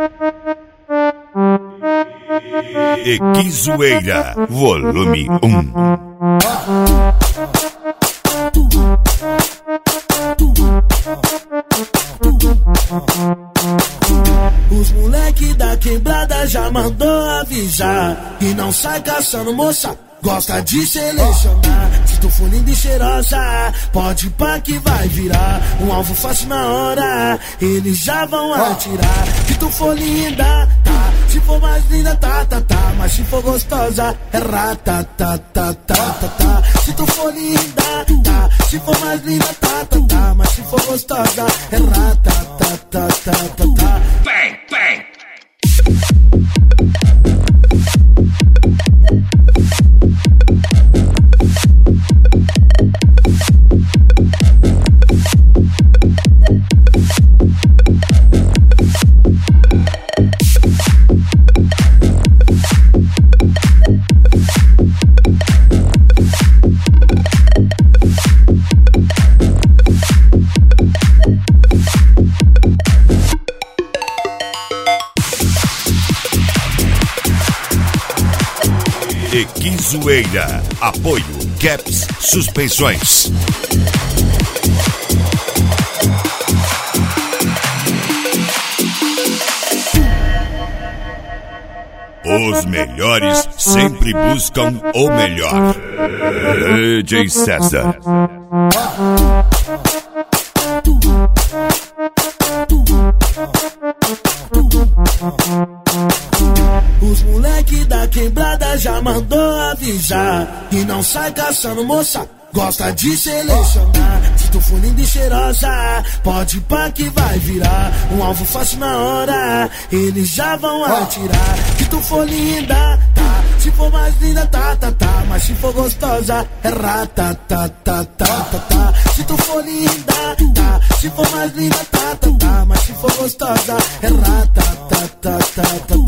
E que zoeira, volume 1. Os moleque da quebrada já mandou avisar que não sai caçando moça, gosta de selecionar. Se tu for linda e cheirosa, pode ir pra que vai virar um alvo fácil na hora, eles já vão atirar. Se tu for linda, tá, se for mais linda, tá, tá, tá, mas se for gostosa, é ratatatatata. Se tu for linda, tá, se for mais linda, tá, tá, tá, mas se for gostosa, é ratatatatata. Bang, bang. E que zoeira, apoio Caps Suspensões. Os melhores sempre buscam o melhor. DJ César. Os moleque da quebrada já mandou avisar que não sai caçando moça, gosta de selecionar. Se tu for linda e cheirosa, pode ir pra que vai virar um alvo fácil na hora, eles já vão atirar. Se tu for linda, tá, se for mais linda, tá, tá, tá, mas se for gostosa, é ratatatatata. Se tu for linda, tá, se for mais linda, tá, tá, tá, mas se for gostosa, é ratatatatata.